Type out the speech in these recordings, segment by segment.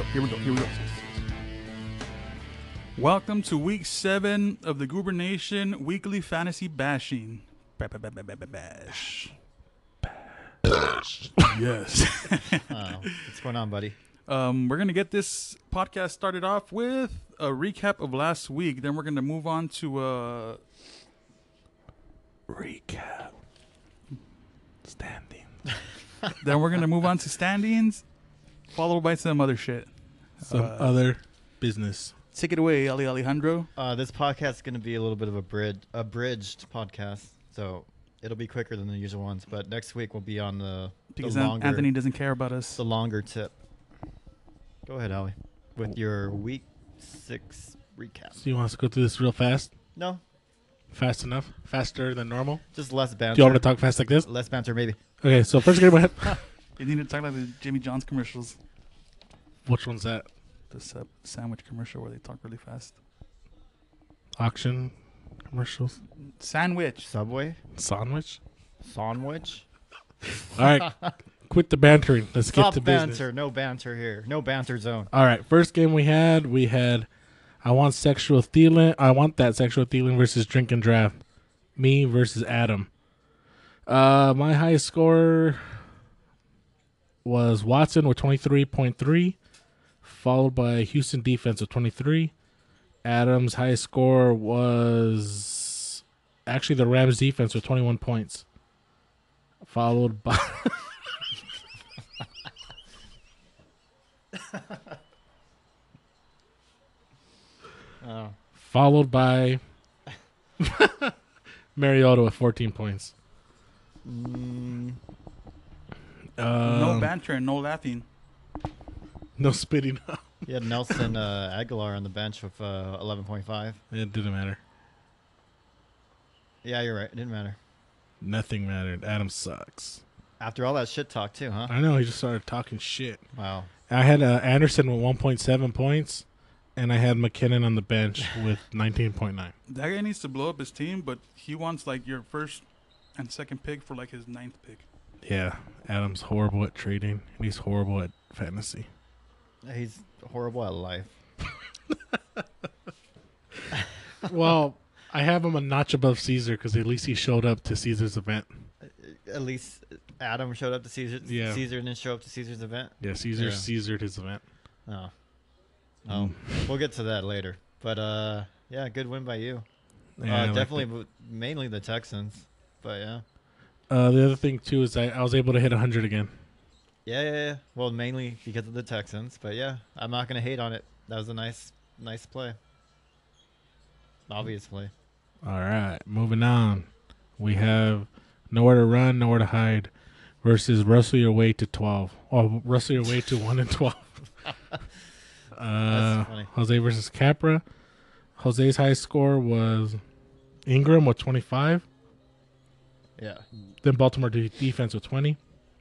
Here we go. Welcome to week 7 of the Goober Nation Weekly Fantasy Bashing. Bash. Yes. What's going on, buddy? We're going to get this podcast started off with a recap of last week. Then we're going to move on to Recap. Standing. then we're going to move on to standings, followed by some other shit. Some other business. Take it away, Alejandro. This podcast is going to be a little bit of a abridged podcast, so it'll be quicker than the usual ones. But next week we'll be on the Because longer, Anthony doesn't care about us. the longer tip. Go ahead, Ali, with your week 6 recap. So you want us to go through this real fast? No, Fast enough? Faster than normal? just less banter. Do you want me to talk fast like this? Less banter, maybe. Okay, so first game ahead. You need to talk like the Jimmy John's commercials. Which one's that? The sandwich commercial where they talk really fast. Auction commercials? Sandwich. Subway, Sandwich? sandwich. All right. Quit the bantering. Let's get Stop to banter. business. No banter here. No banter zone. All right. First game we had I want that sexual Thielen versus drink and draft. Me versus Adam. My highest score was Watson with 23.3, followed by Houston defense with 23. Adam's highest score was actually the Rams defense with 21 points, followed by Oh. followed by Mariota with 14 points. No banter and no laughing. No spitting. You had Nelson Aguilar on the bench with 11.5. It didn't matter. Yeah, you're right. It didn't matter. Nothing mattered. Adam sucks. After all that shit talk, too, huh? I know, he just started talking shit. Wow. I had Anderson with 1.7 points, and I had McKinnon on the bench with 19.9. That guy needs to blow up his team, but he wants like your first and second pick for like his 9th pick. Yeah, Adam's horrible at trading, and he's horrible at fantasy. He's horrible at life. Well, I have him a notch above Caesar because at least he showed up to Caesar's event. At least Adam showed up to Caesar. Yeah. Caesar didn't show up to Caesar's event. Yeah, Caesar Yeah. Caesared his event. Oh. Oh. We'll get to that later. But, yeah, good win by you. Yeah, I like definitely, that. mainly the Texans. But, yeah. The other thing, too, is I was able to hit 100 again. Yeah. Well, mainly because of the Texans. But, yeah, I'm not going to hate on it. That was a nice play. Obviously. All right, moving on. We have nowhere to run, nowhere to hide versus Russell your way to 12. Oh, Russell your way to 1 and 12. That's funny. Jose versus Capra. Jose's high score was Ingram with 25. Yeah. Then Baltimore defense with 20.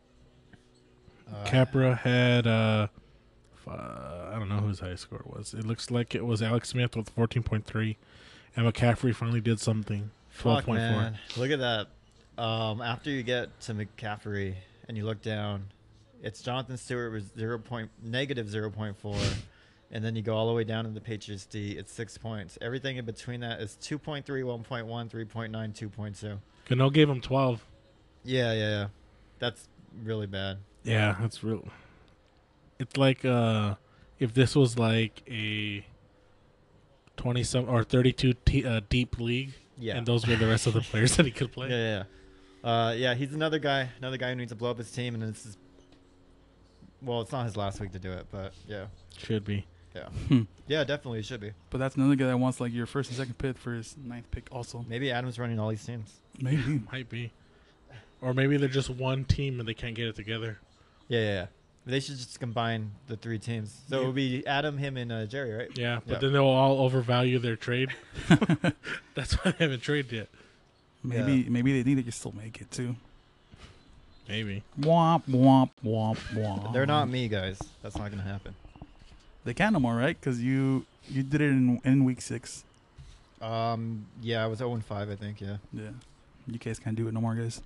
Capra had I don't know whose high score was. It looks like it was Alex Smith with 14.3, and McCaffrey finally did something. Fuck, 12.4. man. Look at that. After you get to McCaffrey and you look down, it's Jonathan Stewart with negative 0.4, and then you go all the way down to the Patriots D. It's 6 points. Everything in between that is 2.3, 1.1, 3.9, 2.2. Cano gave him 12. Yeah. That's really bad. Yeah, that's real. It's like if this was like a 20-some or 32 deep league, Yeah. and those were the rest of the players that he could play. Yeah, he's another guy who needs to blow up his team, and this is, well, it's not his last week to do it, but yeah. Should be. Yeah. Yeah, definitely it should be. But that's another guy that wants like your first and second pick for his 9th pick also. Maybe Adam's running all these teams. Maybe. Might be. Or maybe they're just one team and they can't get it together. Yeah. They should just combine the 3 teams. So it would be Adam, him, and Jerry, right? Yeah, but Yeah. then they'll all overvalue their trade. That's why they haven't traded yet. Maybe they think they can still make it too. Maybe. Womp womp womp womp. They're not me, guys. That's not going to happen. They can no more, right? Because you did it in week 6. Yeah, I was 0-5, I think, yeah. Yeah. You guys can't do it no more, guys.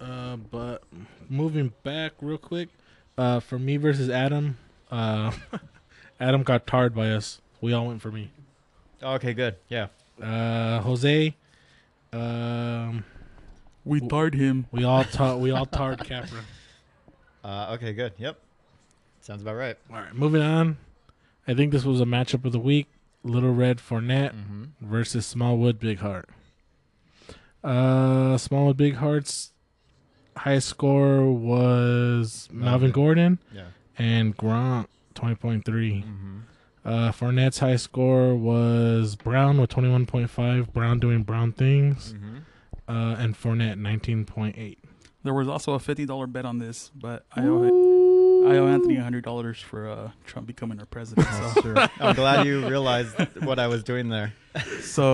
But moving back real quick, for me versus Adam, Adam got tarred by us. We all went for me. Oh, okay, good. Yeah. Jose, We tarred him. we all tarred Capra. Okay, good. Yep. Sounds about right. All right, moving on. I think this was a matchup of the week. Little Red Fournette Mm-hmm. versus Smallwood Big Heart. Smallwood Big Heart's highest score was Melvin Gordon Yeah. and Gronk 20.3. Mm-hmm. Fournette's high score was Brown with 21.5. Brown doing Brown things. Mm-hmm. And Fournette 19.8. There was also a $50 bet on this, but I owe Anthony $100 for Trump becoming our president. So, Sure. I'm glad you realized what I was doing there. so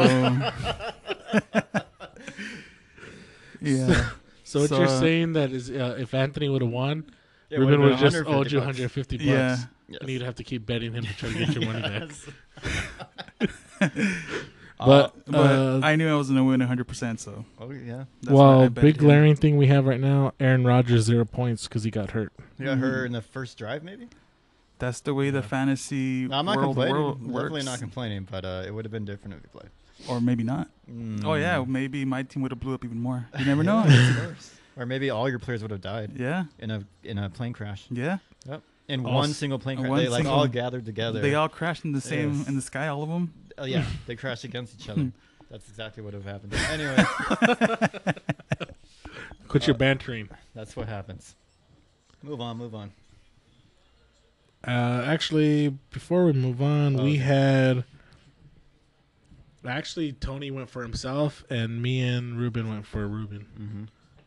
yeah. So what So, you're saying that is if Anthony would have won, It Ruben would've would been have just owed you 150 $150. Yeah. Yes. And you'd have to keep betting him to try to get your money back. Yes. But, I knew I was gonna win 100%. So Oh yeah. that's why I well, bet big him. glaring thing we have right now, Aaron Rodgers 0 points because he got hurt. You got her in the first drive, maybe. That's the way the fantasy No, I'm not world complaining. Definitely works. not complaining, but it would have been different if we played. Or maybe not. Oh yeah, Mm. maybe my team would have blew up even more. You never know. Or maybe all your players would have died Yeah, in a plane crash. yeah. In All one s- single plane crash, one they like single- all gathered together. They all crashed in the same Yes. in the sky. All of them. Yeah, they crashed against each other. That's exactly what would have happened. Anyway, Quit your bantering. that's what happens. Move on. Actually, before we move on, we Okay. had. Actually, Tony went for himself, and me and Ruben went for Ruben. Mm-hmm.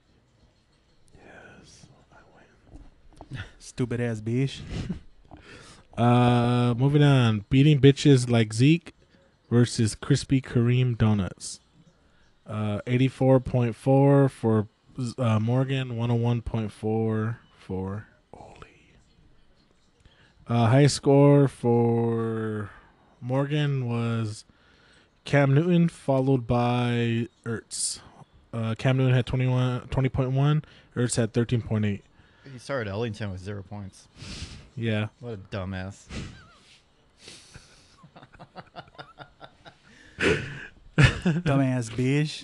Stupid ass bitch. Moving on. Beating bitches like Zeke versus Krispy Kreme donuts. 84.4 for Morgan, 101.4 for Oli. High score for Morgan was Cam Newton, followed by Ertz. Cam Newton had 20.1. Ertz had 13.8. He started Ellington with 0 points. Yeah. What a dumbass. Dumbass bitch.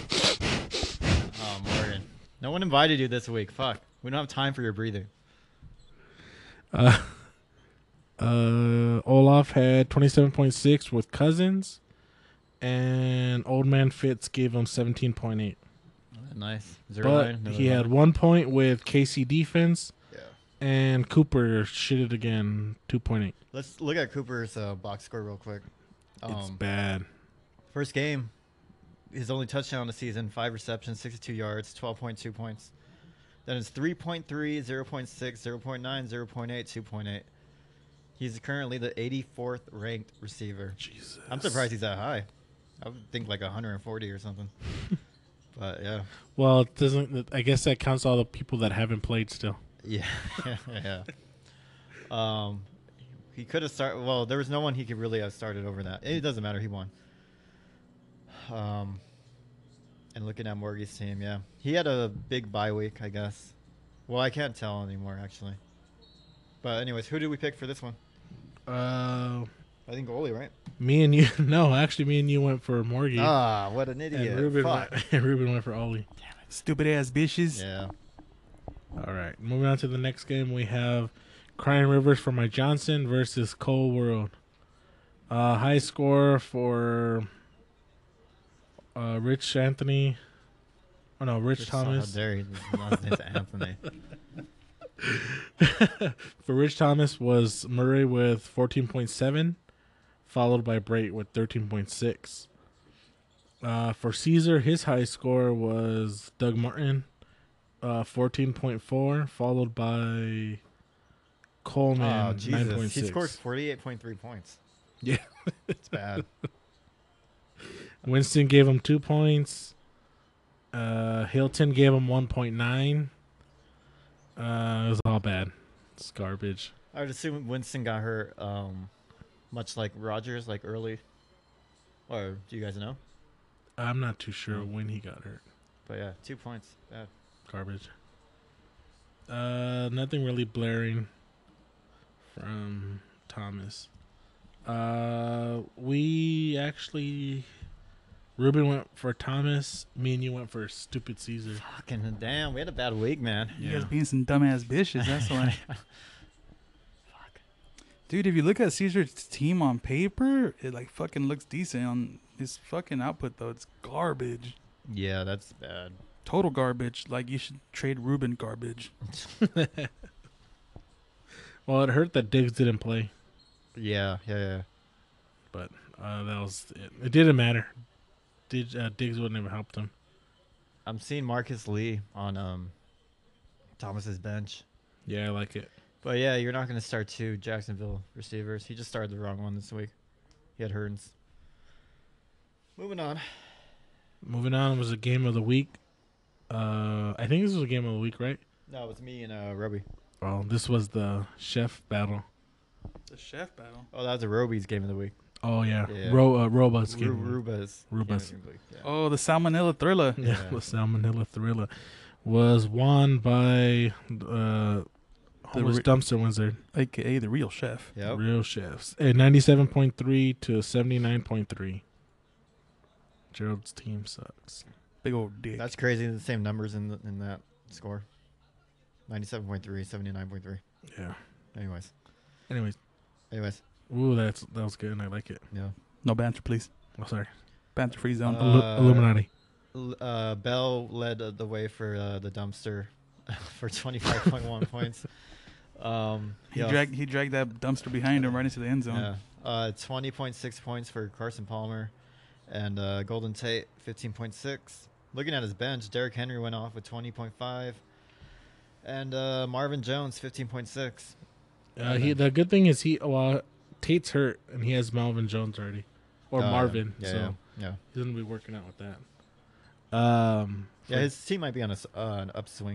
Oh, Morgan. No one invited you this week. Fuck. We don't have time for your breathing. Olaf had 27.6 with Cousins, and Old Man Fitz gave him 17.8. Nice. But he had 1 point with KC defense, Yeah. and Cooper shitted again, 2.8. Let's look at Cooper's box score real quick. It's bad. First game, his only touchdown of the season, 5 receptions, 62 yards, 12.2 points. Then it's 3.3, 0.6, 0.9, 0.8, 2.8. He's currently the 84th ranked receiver. Jesus. I'm surprised he's that high. I would think like 140 or something. But yeah. Well, it doesn't. I guess that counts all the people that haven't played still. Yeah. Yeah. He could have started. Well, there was no one he could really have started over that. It doesn't matter. He won. And looking at Morgan's team, yeah, he had a big bye week, I guess. Well, I can't tell anymore actually. But anyways, who did we pick for this one? I think Oli, right? Me and you. No, actually, me and you went for Morgie. Ah, what an idiot! and Ruben Fuck. and Ruben went for Oli. Stupid ass bitches. Yeah. All right, moving on to the next game, we have Crying Rivers for My Johnson versus Cole World. High score for Rich Anthony. Oh no, Rich Thomas. How dare you? His name's Anthony. For Rich Thomas was Murray with 14.7, followed by Brait with 13.6. For Caesar, his high score was Doug Martin, 14.4, followed by Coleman, Oh Jesus! 9.6. He scores 48.3 points. Yeah. It's bad. Winston gave him 2 points. Hilton gave him 1.9. It was all bad. It's garbage. I would assume Winston got hurt, much like Rogers, like early. Or do you guys know? I'm not too sure when he got hurt. But yeah, 2 points. Bad. Garbage. Nothing really blaring from Thomas. We actually, Ruben went for Thomas. Me and you went for Stupid Caesar. Fucking damn, we had a bad week, man. You Yeah. guys being some dumbass bitches. That's why. Fuck. Dude, if you look at Caesar's team on paper, it like fucking looks decent. On his fucking output though, it's garbage. Yeah, that's bad. Total garbage. Like you should trade Ruben garbage. Well, it hurt that Diggs didn't play, Yeah. but that was it. It didn't matter. Diggs would never helped him. I'm seeing Marcus Lee on Thomas's bench. Yeah, I like it. But yeah, you're not going to start two Jacksonville receivers. He just started the wrong one this week. He had Hearns. Moving on. Moving on was a game of the week. I think this was a game of the week, right? No, it was me and Roby. Well, this was the chef battle. The chef battle. Oh, that was a Roby's game of the week. Oh yeah, Yeah. Roba's game. Ruba's. Ruba's. game of the week, yeah. Oh, the Salmonella Thriller. Yeah, Yeah. the Salmonella Thriller was won by Homeless re- Dumpster Wizard. AKA the real chef. Yep. Real chefs. At 97.3 to 79.3. Gerald's team sucks. Big old dick. That's crazy. The same numbers in that score. 97.3, 79.3. Yeah. Anyways. Anyways, ooh, that was good. I like it. Yeah. No banter, please. Oh, sorry. Banter free zone. Illuminati. Bell led the way for the dumpster for 25.1 points. He dragged that dumpster behind him right into the end zone. Yeah. 20.6 points for Carson Palmer, and Golden Tate 15.6. Looking at his bench, Derrick Henry went off with 20.5, and Marvin Jones 15.6. The good thing is Tate's hurt and he has Malvin Jones already, or Marvin. Yeah. He's gonna be working out with that. Yeah, his team might be on an upswing.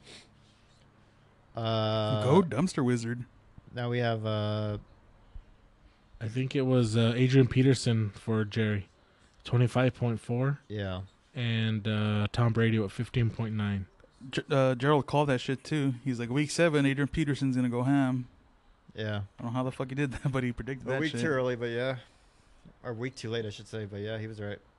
Go dumpster wizard. Now we have I think it was Adrian Peterson for Jerry, 25.4, yeah. and Tom Brady with 15.9. Gerald called that shit too. He's like, week 7, Adrian Peterson's gonna go ham. Yeah. I don't know how the fuck he did that, but he predicted A that week shit. too early, but yeah. Or week too late, I should say. But yeah, he was right.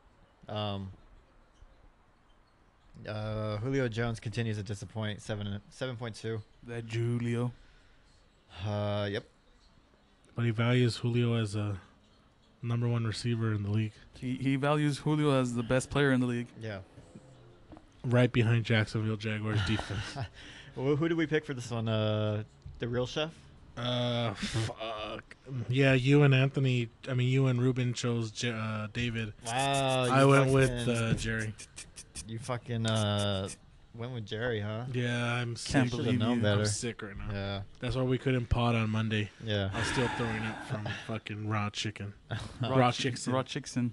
Julio Jones continues to disappoint. 7.2. That Julio. Yep. But he values Julio as a number 1 receiver in the league, He values Julio as the best player in the league. Yeah. right behind Jacksonville Jaguars defense. Well, who did we pick for this one? The real chef? Fuck. Yeah, you and Ruben chose David. Wow. I went with Jerry. You fucking went with Jerry, huh? Yeah, I'm sick. Can't Should've believe known you. better. I'm sick right now. Yeah. That's why we couldn't pod on Monday. Yeah. I was still throwing up from fucking raw chicken. Raw chicken. Raw Chickson.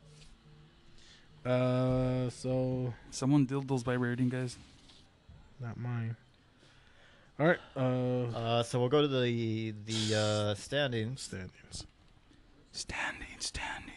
So Someone dildos vibrating, guys. not mine. All right. So we'll go to the standings. Standings. Standings.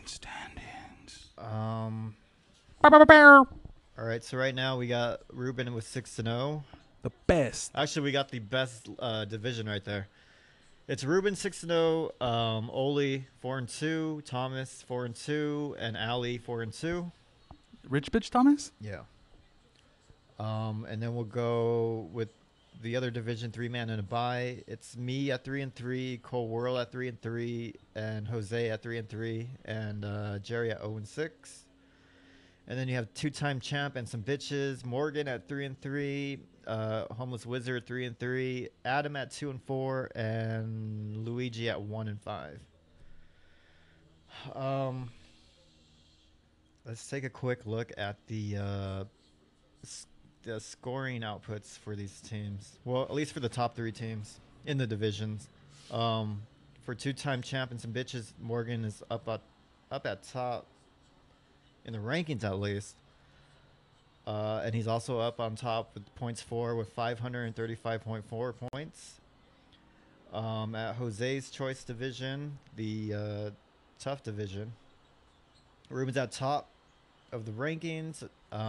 All right. So right now we got Ruben with 6-0. The best. Actually, we got the best division right there. It's Ruben 6-0, Oli 4-2, Thomas 4-2, and Ali 4-2. Rich bitch Thomas? Yeah. And then we'll go with the other division, 3-man and a bye. It's me at 3-3, Cole Whirl at 3-3, and Jose at 3-3, and Jerry at 0-6. And then you have two-time champ and some bitches. Morgan at 3-3, Homeless Wizard 3-3, Adam at 2-4, and Luigi at 1-5. Let's take a quick look at the scoring outputs for these teams. Well, at least for the top 3 teams in the divisions. For two-time champ and some bitches, Morgan is up at top in the rankings at least. And he's also up on top with points for with 535.4 points. At Jose's choice division, the tough division, Ruben's at top of the rankings.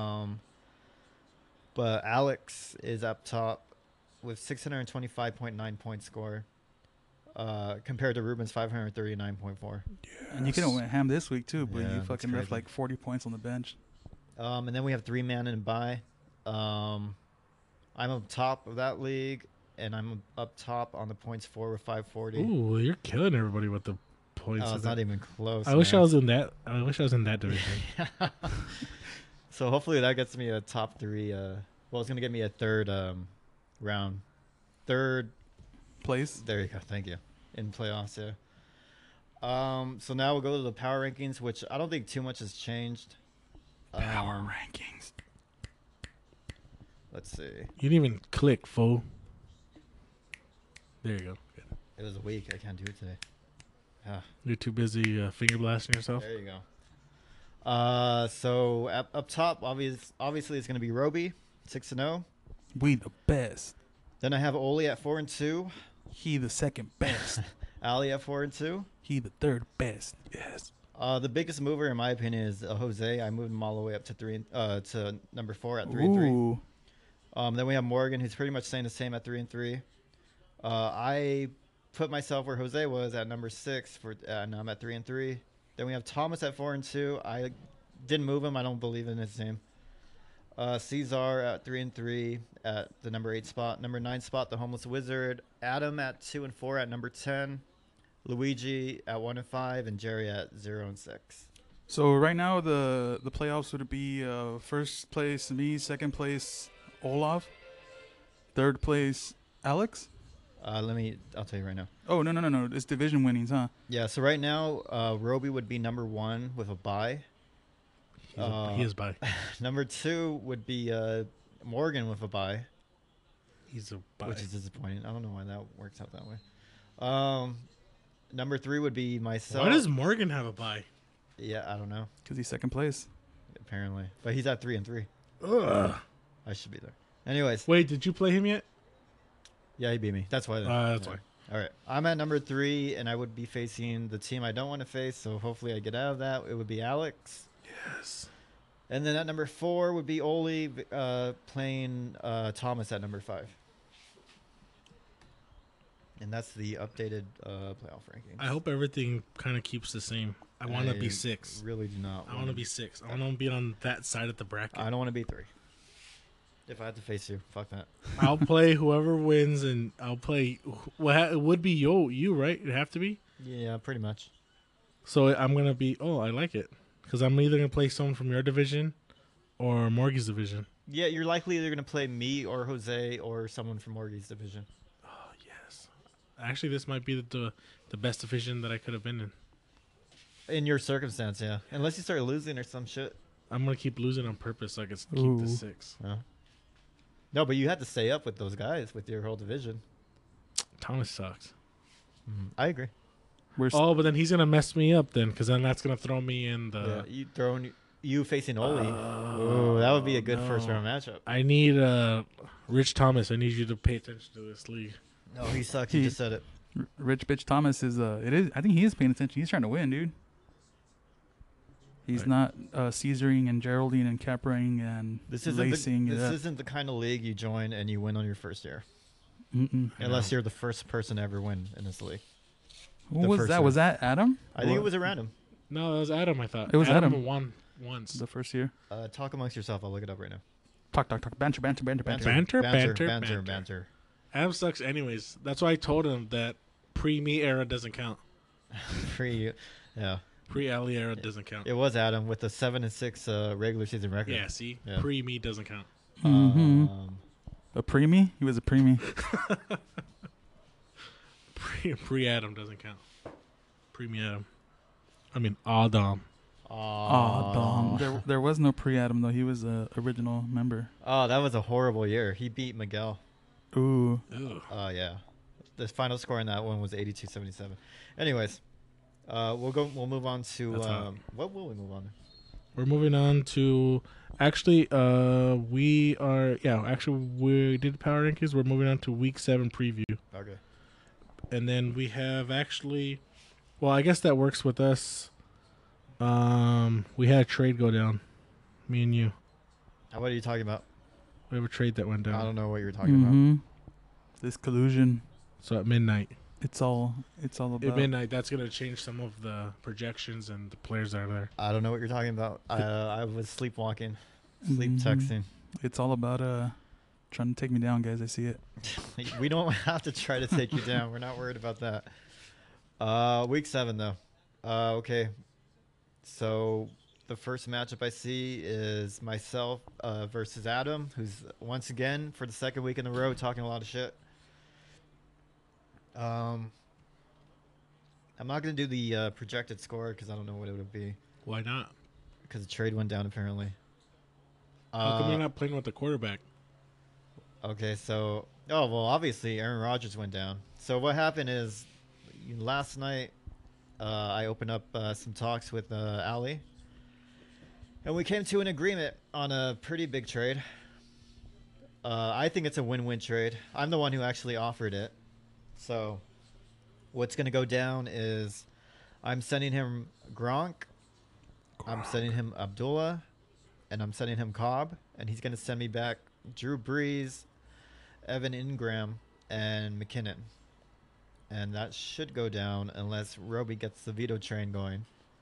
But Alex is up top with 625.9 point score. compared to Ruben's 539.4. And you could have went ham this week too, but Yeah, you that's fucking left crazy. like 40 points on the bench. And then we have 3-man and bye. I'm up top of that league, and I'm up top on the points for with 540. Ooh, you're killing everybody with the points. Oh, it's not even close. I wish I man. was in that. I wish I was in that division. So hopefully that gets me a top 3. Well, it's gonna get me a third round. Third. Place. There you go. Thank you. In playoffs, yeah. So now we'll go to the power rankings, which I don't think too much has changed. Power rankings. Let's see. You didn't even click, fool. There you go. Good. It was a week. I can't do it today. Ah. You're too busy finger blasting yourself. There you go. So up top, obviously it's going to be Roby, 6-0. We the best. Then I have Oli at 4-2. He the second best. Ali at 4-2. He the third best. Yes. The biggest mover, in my opinion, is Jose. I moved him all the way up to to number 4 at 3-3. Ooh. Then we have Morgan, who's pretty much staying the same at 3-3. I put myself where Jose was at number 6 and I'm at 3-3. Then we have Thomas at 4-2. I didn't move him. I don't believe in his team. Cesar at 3-3 at the number 8 spot. Number 9 spot, the Homeless Wizard. Adam at 2-4 at number 10. Luigi at 1-5 and Jerry at 0-6. So right now the playoffs would be first place me, second place Olaf, third place Alex. I'll tell you right now. Oh no! It's division winnings, huh? Yeah, so right now, Roby would be number 1 with a bye. He is by. Number 2 would be Morgan with a bye, He's a by. which is disappointing. I don't know why that works out that way. Number 3 would be myself. Why does Morgan have a bye? Yeah, I don't know. Because he's second place. Apparently, but he's at 3-3. Ugh. I should be there. Anyways, Wait, did you play him yet? yeah, he beat me. That's why. That's Yeah. why. All right, I'm at number 3, and I would be facing the team I don't want to face. So hopefully, I get out of that. It would be Alex. Yes. And then at number 4 would be Oli playing Thomas at number 5. And that's the updated playoff rankings. I hope everything kind of keeps the same. I want to be 6. Really do not. I want to be 6. I want to be on that side of the bracket. I don't want to be 3. If I had to face you, fuck that. I'll play whoever wins, and I'll play. Well, it would be you, right? It'd have to be. Yeah, pretty much. So I'm gonna be. Oh, I like it because I'm either gonna play someone from your division or Morgie's division. Yeah, you're likely either going to play me or Jose or someone from Morgie's division. Oh yes. Actually, this might be the best division that I could have been in. In your circumstance, yeah. Unless you start losing or some shit. I'm gonna keep losing on purpose so I can keep Ooh. the 6. Yeah. No, but you had to stay up with those guys with your whole division. Thomas sucks. I agree. We're Oh, but then he's gonna mess me up then, because then that's gonna throw me in Yeah, the. you facing Oli. Ooh, that would be a good first round matchup. I need Rich Thomas. I need you to pay attention to this league. No, he sucks. You just said it. Rich Bitch Thomas is it is. I think he is paying attention. He's trying to win, dude. He's Right. not Caesaring and Geraldine and Capraing and This lacing. isn't the kind of league you join and you win on your first year. Mm-mm. Unless you're the first person to ever win in this league. Who The was first that? year. Was that Adam? I think Or it was around him. No, that was Adam. I thought It was Adam. won once. the first year. Talk amongst yourself. I'll look it up right now. Talk. Banter. Banter. Adam sucks anyways. That's why I told him that pre-me era doesn't count. Yeah. Pre-Ali era doesn't count. It was Adam with a 7-6 regular season record. Yeah, see? Yeah. Pre-me doesn't count. Mm-hmm. Um, A preemie? He was a preemie. Pre-Adam doesn't count. Pre-me Adam. I mean, Adam. There was no pre-Adam though. He was a original member. Oh, that was a horrible year. He beat Miguel. Ooh. Ugh. Yeah. The final score in that one was 82-77. Anyways, we'll move on to That's hot. what will we move on to? We're moving on to actually we did power rankings. We're moving on to week 7 preview. Okay. And then we have actually, well, I guess that works with us. We had a trade go down, me and you. What are you talking about? We have a trade that went I down. don't know what you're talking about. Mm-hmm. This collusion. So at midnight. It's all At about. midnight, that's gonna change some of the projections and the players that are there. I don't know what you're talking about. I was sleepwalking, sleep Mhm. texting. It's all about trying to take me down, guys. I see it. We don't have to try to take you down. We're not worried about that. Week 7 though. Okay. So the first matchup I see is myself versus Adam, who's once again for the second week in a row talking a lot of shit. I'm not gonna do the projected score because I don't know what it would be Why not? because the trade went down apparently. How come you're not playing with the quarterback? Okay, so obviously Aaron Rodgers went down. So what happened is last night I opened up some talks with Ali, and we came to an agreement on a pretty big trade. I think it's a win-win trade. I'm the one who actually offered it. So what's going to go down is I'm sending him Gronk, I'm sending him Abdullah, and I'm sending him Cobb, and he's going to send me back Drew Brees, Evan Ingram, and McKinnon. And that should go down unless Roby gets the veto train going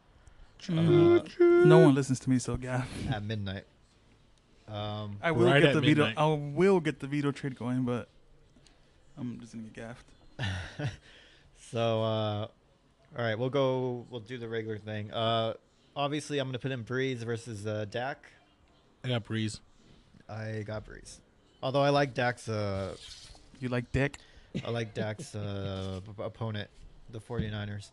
No one listens to me, so Gaff. at midnight. I will Right get at the veto. midnight. I will get the veto trade going, but I'm just gonna get gaffed. So, all right, we'll do the regular thing. Obviously, I'm going to put in Breeze versus Dak. I got Breeze. I got Breeze. Although I like Dak's You like dick? opponent, the 49ers.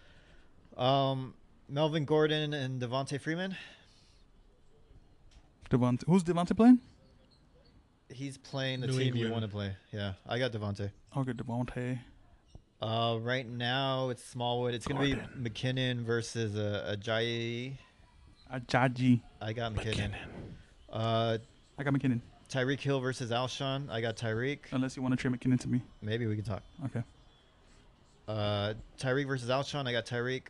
Melvin Gordon and Devontae Freeman. Devontae. Who's Devontae playing? He's playing the New team you England. want to play. Yeah, I got Devontae. I'll get Devontae. Right now it's Smallwood. It's going to be Gordon. McKinnon versus Ajayi. Ajaji. I got McKinnon. I got McKinnon. Tyreek Hill versus Alshon. I got Tyreek. Unless you want to trade McKinnon to me. Maybe we can talk. Okay. Tyreek versus Alshon. I got Tyreek.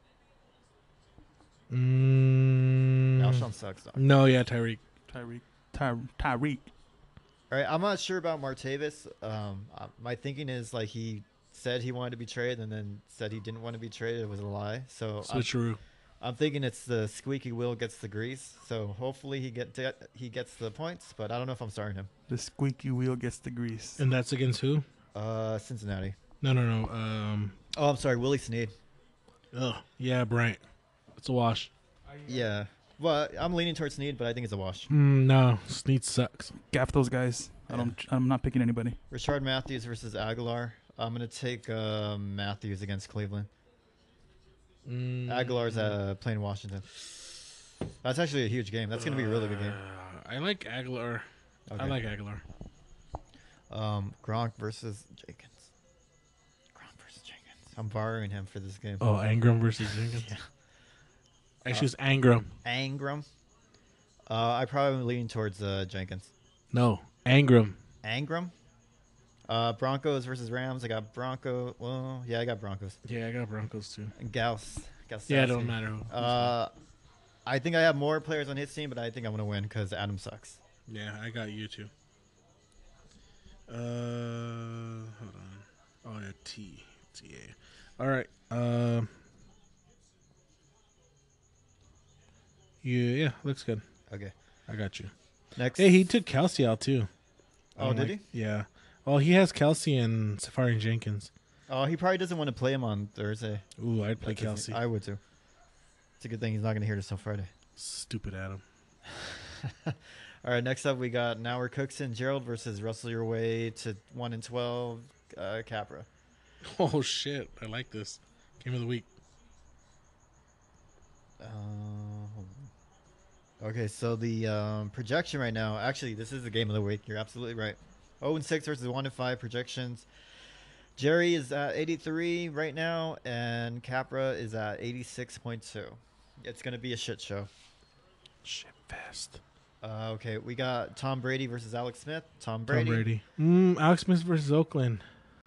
Alshon sucks, though. No, yeah, Tyreek. Tyreek. All right, I'm not sure about Martavis. My thinking is like he said he wanted to be traded and then said he didn't want to be traded. It was a lie. So Switcheroo. I'm thinking it's the squeaky wheel gets the grease. So hopefully he gets the points, but I don't know if I'm starting him. The squeaky wheel gets the grease. And that's against who? Cincinnati. No. Oh, I'm sorry, Willie Snead. Yeah, Bryant. It's a wash. Yeah. Well, I'm leaning towards Snead, but I think it's a wash. No, Snead sucks. Gaff those guys. I'm not picking anybody. Richard Matthews versus Aguilar. I'm gonna take Matthews against Cleveland. Aguilar's playing Washington. That's actually a huge game. That's gonna be a really good game. I like Aguilar. Okay. I like Aguilar. Gronk versus Jenkins. I'm borrowing him for this game. Oh, Angram versus Jenkins? Yeah. I choose Angram. Angram. I probably lean towards Jenkins. No, Angram. Angram. Broncos versus Rams. I got Bronco. Well, yeah, I got Broncos. Yeah, I got Broncos too. And Gauss. Yeah, it don't matter who. I think I have more players on his team, but I think I'm gonna win because Adam sucks. Yeah, I got you too. Hold on. Oh yeah, TA. All right. Yeah, looks good. Okay. I got you. Next. Hey, he took Kelsey out too. Oh, did he? Yeah. Well, he has Kelsey and Safari and Jenkins. Oh, he probably doesn't want to play him on Thursday. Ooh, I'd play That's his- Kelsey. I would too. It's a good thing he's not gonna hear this till Friday. Stupid Adam. All right, next up we got Nauer Cookson Gerald versus Russell Your Way to 1-12 Capra. Oh shit! I like this. Game of the week. Okay, so the projection right now, actually, this is the game of the week. You're absolutely right. 0-6 versus 1-5 projections. Jerry is at 83 right now, and Capra is at 86.2. It's going to be a shit show. Shit fest. Okay, we got Tom Brady versus Alex Smith. Tom Brady. Tom Brady. Alex Smith versus Oakland.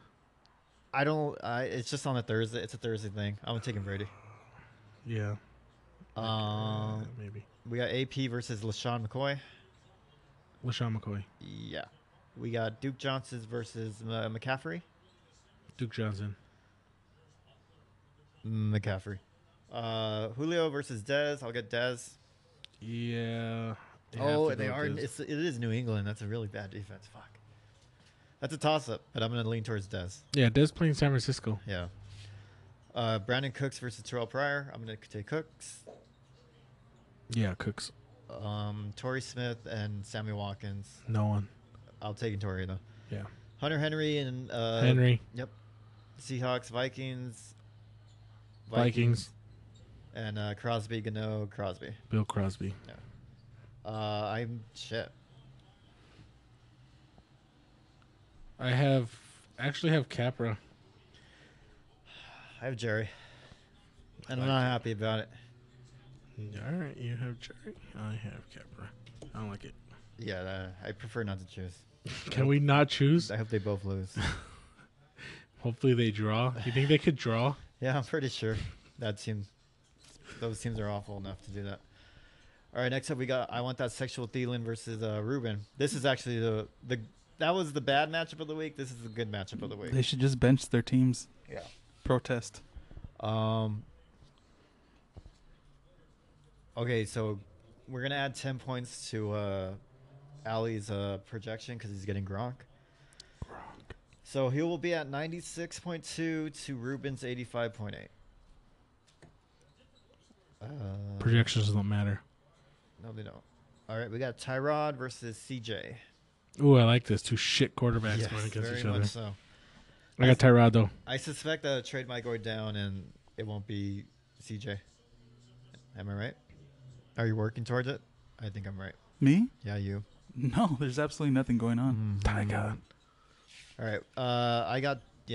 It's just on a Thursday. It's a Thursday thing. I'm taking Brady. Yeah. Maybe. We got AP versus LaShawn McCoy. LaShawn McCoy. Yeah. We got Duke Johnson versus McCaffrey. Duke Johnson. McCaffrey. Julio versus Dez. I'll get Dez. Yeah. Oh, they are. It is New England. That's a really bad defense. Fuck. That's a toss-up, but I'm gonna lean towards Dez. Yeah, Dez playing San Francisco. Yeah. Brandon Cooks versus Terrell Pryor. I'm gonna take Cooks. Yeah, Cooks. Torrey Smith and Sammy Watkins. No one. I'll take Torrey though. Yeah. Hunter Henry and Henry. Yep. Seahawks, Vikings. Vikings. And Crosby, Gano, Crosby. Bill Crosby. I'm shit. I actually have Capra. I have Jerry. And I'm not happy about it. All right, you have Jerry. I have Capra. I don't like it. Yeah, I prefer not to choose. Can we not choose? I hope they both lose. Hopefully they draw. You think they could draw? Yeah, I'm pretty sure those teams are awful enough to do that. All right, next up we got I Want That Sexual Thielen versus Ruben. This is actually that was the bad matchup of the week. This is the good matchup of the week. They should just bench their teams. Yeah. Protest. Okay, so we're gonna add 10 points to Ali's projection because he's getting Gronk. So he will be at 96.2 to Ruben's 85.8. Projections don't matter. No, they don't. All right, we got Tyrod versus CJ. Ooh, I like this. Two shit quarterbacks Yes, going against very each other. much so. I got Tyrod though. I suspect that a trade might go down and it won't be CJ. Am I right? Are you working towards it? I think I'm right. Me? Yeah, you. No, there's absolutely nothing going on. Tiger. All right. I got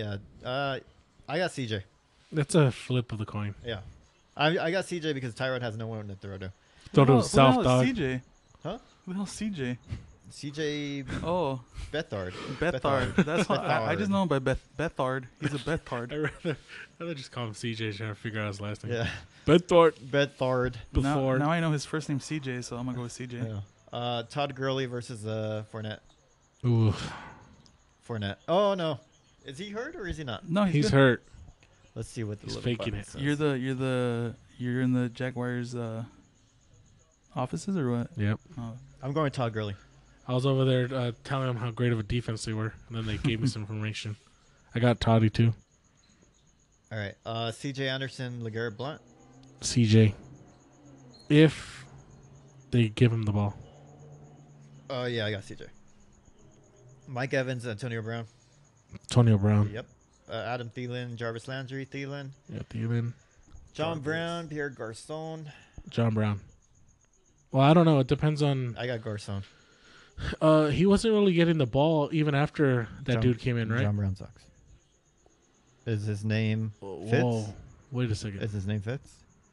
CJ. That's a flip of the coin. Yeah. I got CJ because Tyrod has no one to throw to. Throw to Who himself, the hell dog. is CJ? Huh? Who the hell is CJ? CJ Oh, Bethard. Bethard. That's what I just know him by Bethard. He's a Bethard. I'd rather just call him CJ trying to figure out his last name. Yeah. Bedthort Bethard. before. Now I know his first name's CJ, so I'm gonna go with CJ. Yeah. Todd Gurley versus Fournette. Ooh, Fournette. Oh no, is he hurt or is he not? No, he's good. hurt. Let's see what the He's little faking button it. says. You're in the Jaguars offices or what? Yep. Oh. I'm going Todd Gurley. I was over there telling them how great of a defense they were, and then they gave me some information. I got Toddy too. All right. C.J. Anderson, LeGarrette Blount. CJ. If they give him the ball. Oh yeah, I got C.J. Mike Evans, Antonio Brown. Antonio Brown. Yep. Adam Thielen, Jarvis Landry, Thielen. Yeah, Thielen. John Brown, Pierre Garcon. John Brown. Well, I don't know. It depends on. I got Garcon. He wasn't really getting the ball even after that dude came in, right? John Brown sucks. Is his name Fitz? Whoa. Wait a second. Is his name Fitz?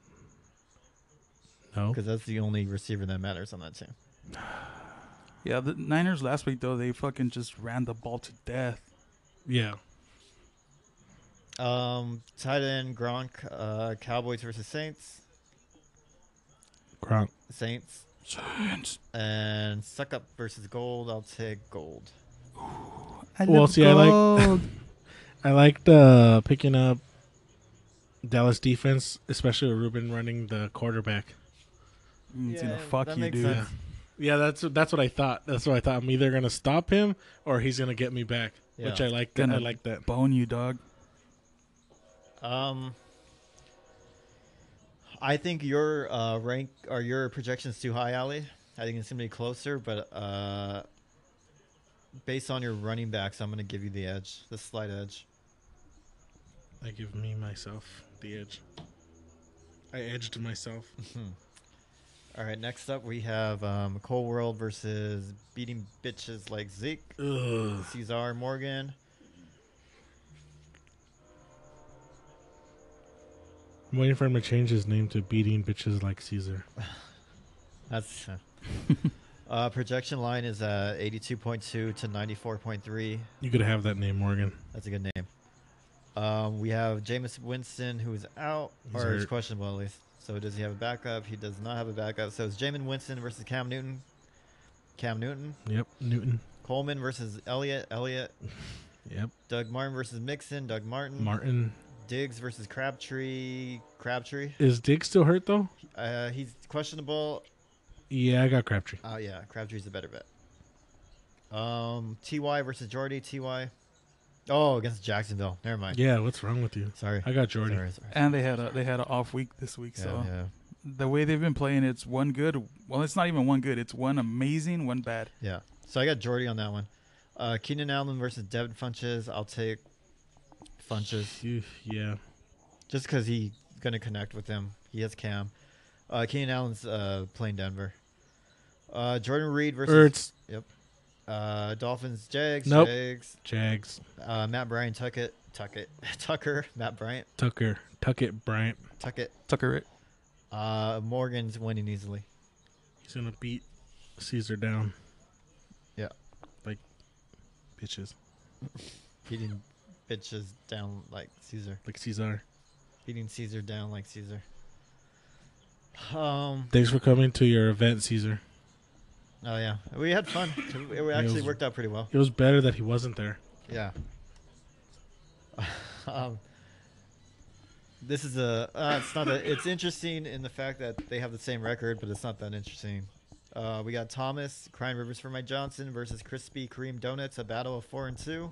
No. Because that's the only receiver that matters on that team. Yeah, the Niners last week though, they fucking just ran the ball to death. Yeah. Tight end Gronk, Cowboys versus Saints. Gronk. Saints. And Suck Up versus Gold. I'll take Gold. Well, see, I liked picking up Dallas defense, especially with Ruben running the quarterback. He's gonna Yeah, fuck that you, makes dude. sense. Yeah, that's what I thought. That's what I thought. I'm either gonna stop him or he's gonna get me back, Yeah. which I like. Gonna I like that. Bone you, dog. I think your rank or your projection's too high, Ali. I think it's gonna be closer, but based on your running backs, I'm gonna give you the edge, the slight edge. I give me myself the edge. I edged myself. All right, next up we have Cole World versus beating bitches like Zeke. Ugh. Cesar Morgan. I'm waiting for him to change his name to beating bitches like Caesar. That's projection line is 82.2 to 94.3. You could have that name, Morgan. That's a good name. We have Jameis Winston, who is out, He's or is hurt. questionable at least. So does he have a backup? He does not have a backup. So it's Jameis Winston versus Cam Newton. Cam Newton. Yep, Newton. Coleman versus Elliott. Elliott. Yep. Doug Martin versus Mixon. Doug Martin. Martin. Diggs versus Crabtree. Crabtree. Is Diggs still hurt though? He's questionable. Yeah, I got Crabtree. Oh yeah, Crabtree's a better bet. Ty versus Jordy. Ty. Oh, against Jacksonville. Never mind. Yeah, what's wrong with you? Sorry. I got Jordy. Sorry. And they had an off week this week, Yeah, so yeah. the way they've been playing, it's one good. Well, it's not even one good. It's one amazing, one bad. Yeah. So I got Jordy on that one. Keenan Allen versus Devin Funches. I'll take Funches Yeah. just because he's gonna connect with him. He has Cam. Keenan Allen's playing Denver. Jordan Reed versus Dolphins. Jags. Nope. Jags. Jags. Matt Bryant. Tucker. Matt Bryant. Tuckett Bryant. Tucker it. Morgan's winning easily. He's gonna beat Caesar down. Yeah. Like bitches. Beating bitches down like Caesar. Like Caesar. Beating Caesar down like Caesar. Thanks for coming to your event, Caesar. Oh yeah, we had fun. It actually worked out pretty well. It was better that he wasn't there. Yeah. This is it's not it's interesting in the fact that they have the same record, but it's not that interesting. We got Thomas, Crying Rivers for Mike Johnson versus Krispy Kreme Donuts, a battle of 4 and 2.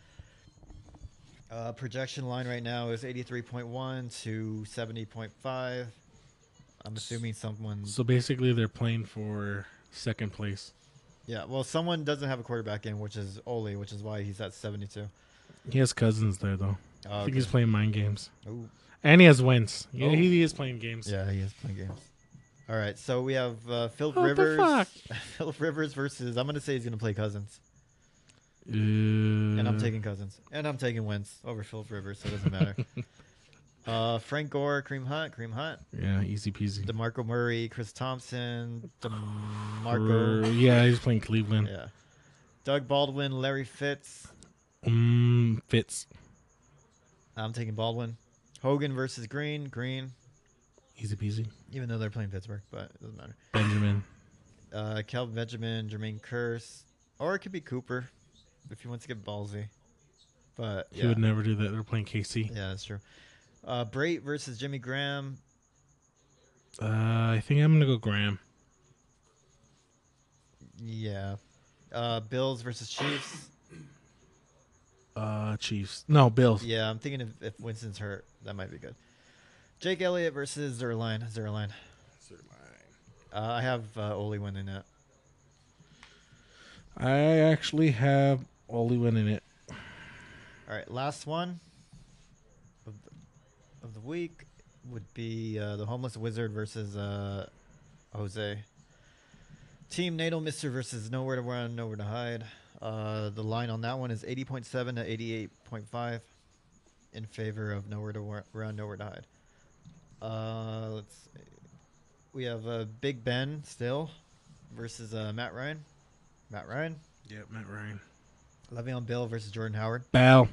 Projection line right now is 83.1 to 70.5. I'm assuming someone. So basically, they're playing for second place. Yeah, well, someone doesn't have a quarterback in, which is Ole, which is why he's at 72. He has Cousins there, though. Oh, I think he's playing mind games. Ooh. And he has Wentz. Yeah, Oh. he is playing games. Yeah, he is playing games. All right, so we have Philip What the Rivers. fuck? Philip Rivers versus, I'm going to say he's going to play Cousins. And And I'm taking Cousins. And I'm taking Wentz over Philip Rivers, so it doesn't matter. Frank Gore, Kareem Hunt. Yeah, easy peasy. DeMarco Murray, Chris Thompson, DeMarco. Yeah, he's playing Cleveland. Yeah. Doug Baldwin, Larry Fitz. Fitz. I'm taking Baldwin. Hogan versus Green. Easy peasy. Even though they're playing Pittsburgh, but it doesn't matter. Benjamin. Kelvin Benjamin, Jermaine Kearse. Or it could be Cooper if he wants to get ballsy. But He would never do that. They're playing KC. Yeah, that's true. Brait versus Jimmy Graham. I think I'm gonna go Graham. Yeah. Bills versus Chiefs. Chiefs. No, Bills. Yeah, I'm thinking if Winston's hurt, that might be good. Jake Elliott versus Zerline. I have Ole winning that. I actually have Ole winning it. All right, last one of the week would be the Homeless Wizard versus Jose. Team Natal Mister versus Nowhere to Run, Nowhere to Hide. The line on that one is 80.7 to 88.5 in favor of Nowhere to Run, Nowhere to Hide. Let's see. We have Big Ben still versus Matt Ryan. Yeah, Matt Ryan. Le'Veon Bell versus Jordan Howard. Bell.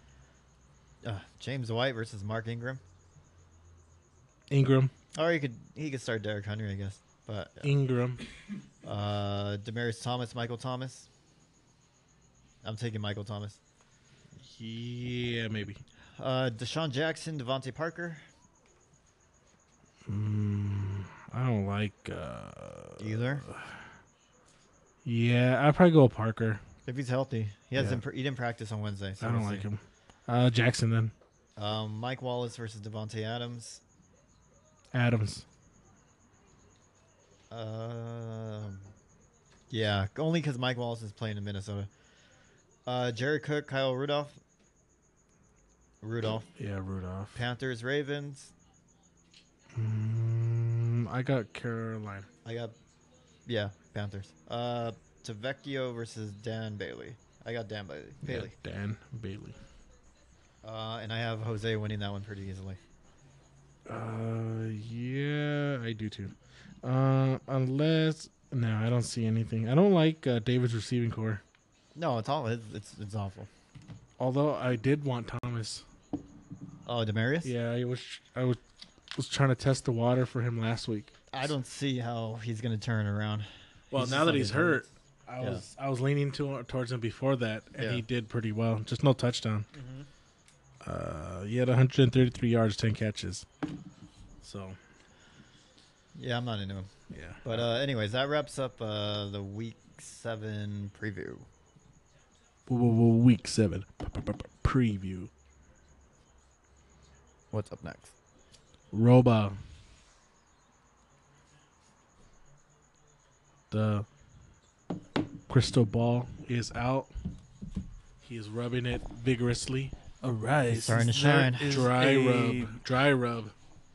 James White versus Mark Ingram. Ingram. Or he could start Derrick Henry, I guess. But yeah. Ingram. Demaryius Thomas, Michael Thomas. I'm taking Michael Thomas. Yeah, maybe. Deshaun Jackson, Devontae Parker. I don't like. Either. Yeah, I'd probably go Parker. If he's healthy, he didn't practice on Wednesday. So I don't we'll like see. him. Jackson then. Mike Wallace versus Devontae Adams. Adams. Yeah, only because Mike Wallace is playing in Minnesota. Jared Cook, Kyle Rudolph. Yeah, Rudolph. Panthers, Ravens. I got Carolina. Panthers. Tavecchio versus Dan Bailey. I got Dan Bailey. Yeah, Dan Bailey. And I have Jose winning that one pretty easily. Yeah, I do too. Unless I don't see anything. I don't like David's receiving core. No, it's awful. Although I did want Thomas. Oh, Demaryius? Yeah, I was trying to test the water for him last week. I don't see how he's going to turn around. Well, He's now just that on he's his hurt, own. I was leaning towards him before that, and Yeah. he did pretty well. Just no touchdown. He had 133 yards, 10 catches. So Yeah, I'm not into him. yeah. But anyways, that wraps up the Week 7 preview. Week 7 preview. What's up next? Roba. The crystal ball is out. He is rubbing it vigorously. All right. It's starting to since there shine. is Dry rub.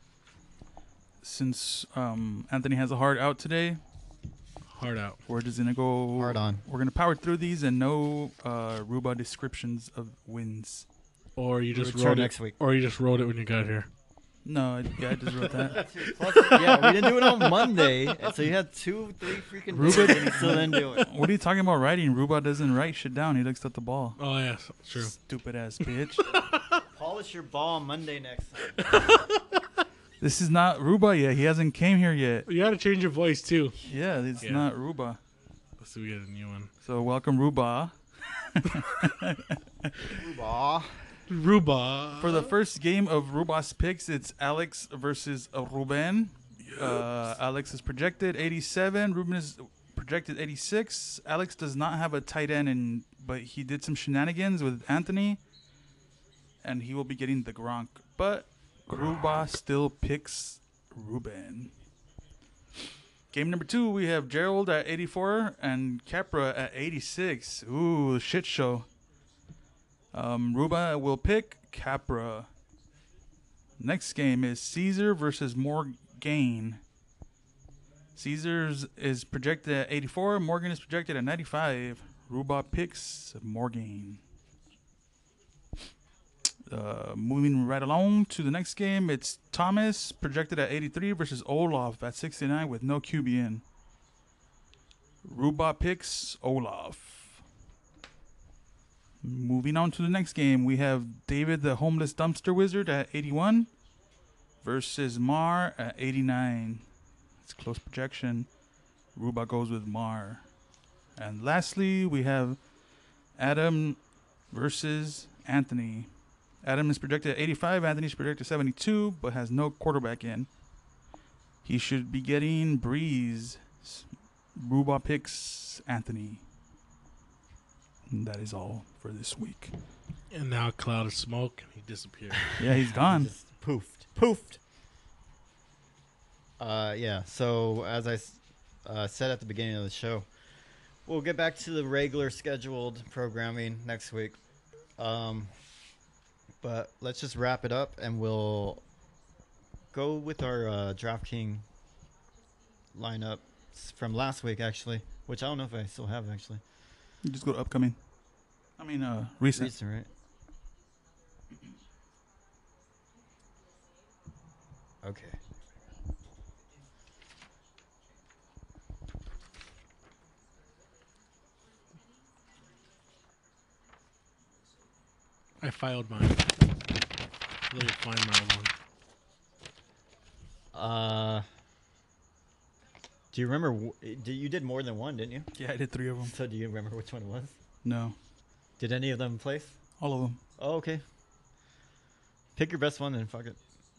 Since Anthony has a hard out today, Hard out. we're just gonna go Hard on. We're gonna power through these and no Ruba descriptions of wins. Or you just Return wrote next it. week. Or you just wrote it when you got here. No, I just wrote that. Plus, yeah, we didn't do it on Monday, so you had 2-3 freaking days Ruben- and you still didn't do it. What are you talking about writing? Ruba doesn't write shit down. He looks at the ball. Oh yeah, true. Stupid ass bitch. Polish your ball on Monday next time. This is not Ruba yet. He hasn't came here yet. You got to change your voice too. Yeah, it's Yeah. not Ruba. Let's see, we get a new one. So welcome Ruba. Ruba. For the first game of Ruba's picks, it's Alex versus Ruben. Alex is projected 87. Ruben is projected 86. Alex does not have a tight end, but he did some shenanigans with Anthony, and he will be getting the Gronk. But Ruba still picks Ruben. Game number 2, we have Gerald at 84 and Capra at 86. Ooh, shit show. Ruba will pick Capra. Next game is Caesar versus Morgan. Caesar's is projected at 84. Morgan is projected at 95. Ruba picks Morgan. Moving right along to the next game, it's Thomas projected at 83 versus Olaf at 69 with no QB in. Ruba picks Olaf. Moving on to the next game, we have David the Homeless Dumpster Wizard at 81 versus Mar at 89. It's close projection. Ruba goes with Mar. And lastly, we have Adam versus Anthony. Adam is projected at 85. Anthony's projected 72, but has no quarterback in. He should be getting Breeze. Ruba picks Anthony. And that is all for this week. And now a cloud of smoke, and he disappeared. Yeah, he's gone. Just poofed. Yeah. So as I said at the beginning of the show, we'll get back to the regular scheduled programming next week. But let's just wrap it up, and we'll go with our DraftKings lineup from last week, actually, which I don't know if I still have, actually. You just go to upcoming. I mean, recent. Recent, right? Okay. I filed mine. Let me find my one. Do you remember? You did more than one, didn't you? Yeah, I did 3 of them. So do you remember which one it was? No, Did any of them place? all of them. Oh, okay. Pick your best one and fuck it.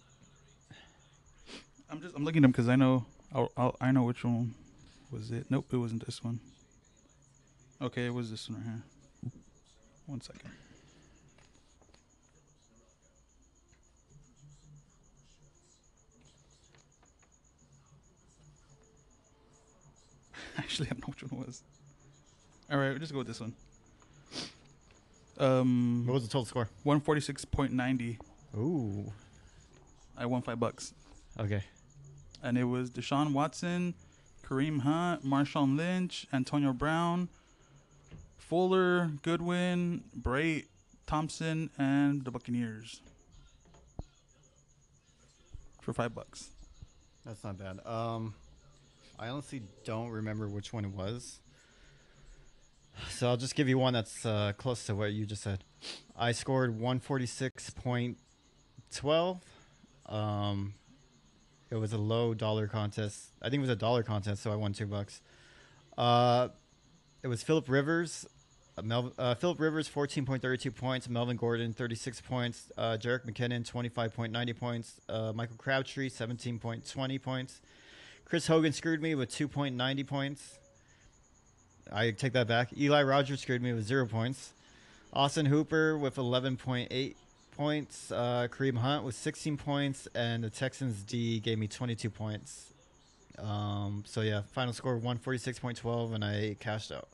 I'm looking at them because I know I know which one was it. Nope, it wasn't this one. Okay, it was this one right here. 1 second. Actually, I don't know which one it was. All right, we'll just go with this one. What was the total score? 146.90. Ooh. I won $5. Okay. And it was Deshaun Watson, Kareem Hunt, Marshawn Lynch, Antonio Brown, Fuller, Goodwin, Bray, Thompson, and the Buccaneers for $5. That's not bad. I honestly don't remember which one it was. So I'll just give you one that's close to what you just said. I scored 146.12. It was a low dollar contest. I think it was a dollar contest, so I won $2. it was Philip Rivers. Philip Rivers, 14.32 points. Melvin Gordon, 36 points. Jerick McKinnon, 25.90 points. Michael Crabtree, 17.20 points. Chris Hogan screwed me with 2.90 points. I take that back. Eli Rogers screwed me with 0 points. Austin Hooper with 11.8 points. Kareem Hunt with 16 points. And the Texans D gave me 22 points. So, yeah, final score 146.12, and I cashed out.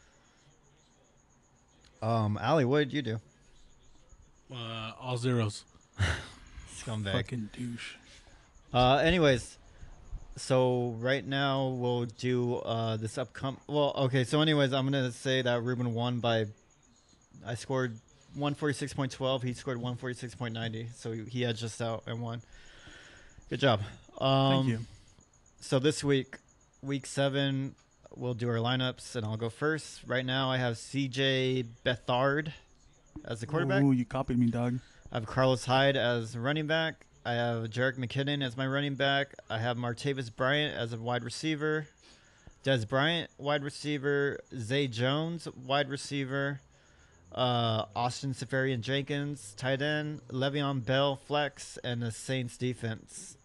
Ali, what did you do? All zeros. Scumbag. Fucking douche. Anyways, so right now we'll do this upcoming. Well, okay. So, anyways, I'm gonna say that Ruben won by. I scored 146.12. He scored 146.90. So he edged us out and won. Good job. Thank you. So this week, week 7, we'll do our lineups, and I'll go first. Right now, I have C.J. Beathard as the quarterback. Ooh, you copied me, dog. I have Carlos Hyde as running back. I have Jerick McKinnon as my running back. I have Martavis Bryant as a wide receiver. Des Bryant, wide receiver. Zay Jones, wide receiver. Austin Seferian Jenkins, tight end. Le'Veon Bell, flex. And the Saints defense.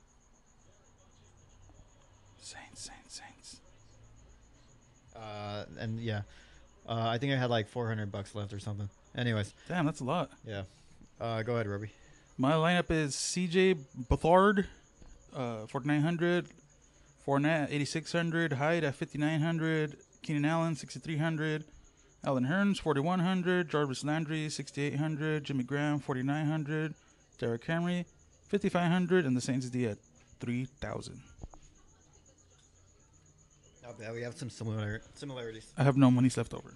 Saints. And yeah, I think I had like $400 left or something. Anyways, Damn, that's a lot. yeah. Go ahead, Roby. My lineup is C.J. Beathard, 4,900. Fournette, 8,600. Hyde at 5,900. Keenan Allen, 6,300. Alan Hearns, 4,100. Jarvis Landry, 6,800. Jimmy Graham, 4,900. Derrick Henry, 5,500. And the Saints D at 3,000. Not bad. We have some similarities. I have no monies left over.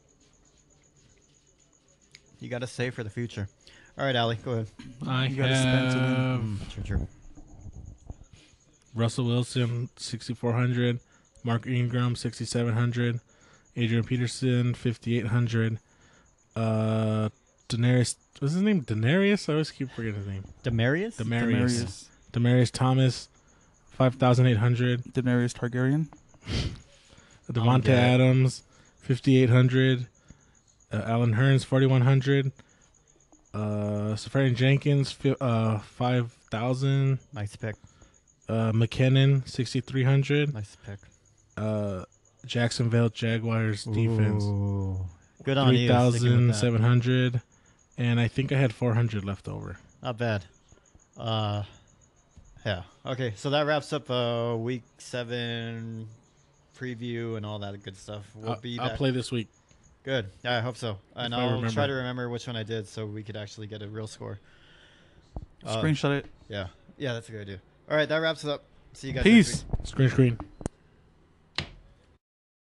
You got to save for the future. All right, Ali, go ahead. I You gotta spend to have True. Russell Wilson, 6,400. Mark Ingram, 6,700. Adrian Peterson, 5,800. Daenerys, what's his name? Daenerys? I always keep forgetting his name. Demarius? Demarius Thomas, 5,800. Daenerys Targaryen. Devontae get it. Adams, 5,800. Alan Hearns, 4,100. Safarian Jenkins, 5,000. Nice pick. McKinnon, 6,300. Nice pick. Jacksonville Jaguars defense, Ooh. Good on you. sticking with that. 3,700. And I think I had 400 left over. Not bad. Yeah. Okay, so that wraps up week 7 preview and all that good stuff. We'll be I'll back. play this week. Good. Yeah, I hope so. And I I'll remember. try to remember which one I did so we could actually get a real score. Screenshot it. Yeah. Yeah, that's a good idea. All right, that wraps it up. See you guys Peace. next week. Screen.